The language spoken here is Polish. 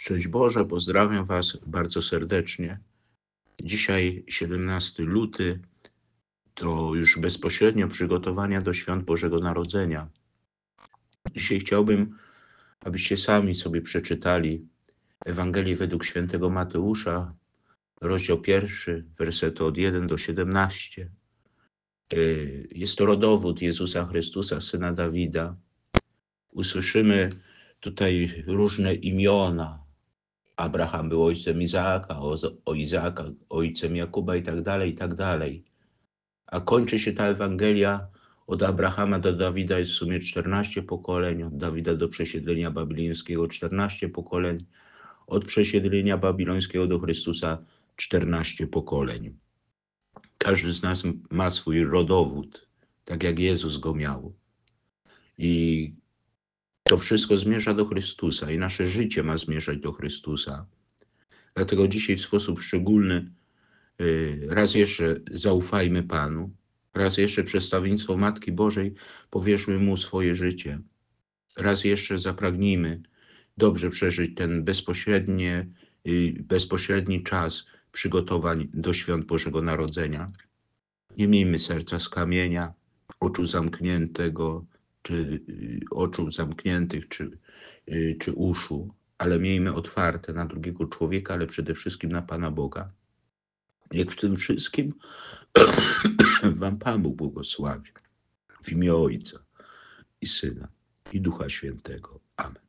Szczęść Boże, pozdrawiam Was bardzo serdecznie. Dzisiaj 17 luty to już bezpośrednio przygotowania do świąt Bożego Narodzenia. Dzisiaj chciałbym, abyście sami sobie przeczytali Ewangelię według świętego Mateusza, rozdział 1, wersety od 1 do 17. Jest to rodowód Jezusa Chrystusa, Syna Dawida. Usłyszymy tutaj różne imiona. Abraham był ojcem Izaaka, Izaaka ojcem Jakuba i tak dalej, i tak dalej. A kończy się ta Ewangelia od Abrahama do Dawida jest w sumie 14 pokoleń, od Dawida do przesiedlenia babilońskiego 14 pokoleń, od przesiedlenia babilońskiego do Chrystusa 14 pokoleń. Każdy z nas ma swój rodowód, tak jak Jezus go miał. I to wszystko zmierza do Chrystusa i nasze życie ma zmierzać do Chrystusa. Dlatego dzisiaj w sposób szczególny raz jeszcze zaufajmy Panu, raz jeszcze przedstawieństwo Matki Bożej powierzmy Mu swoje życie. Raz jeszcze zapragnijmy dobrze przeżyć ten bezpośredni czas przygotowań do świąt Bożego Narodzenia. Nie miejmy serca z kamienia, oczu zamkniętych, czy uszu, ale miejmy otwarte na drugiego człowieka, ale przede wszystkim na Pana Boga. Jak w tym wszystkim Wam Pan Bóg błogosławi. W imię Ojca i Syna i Ducha Świętego. Amen.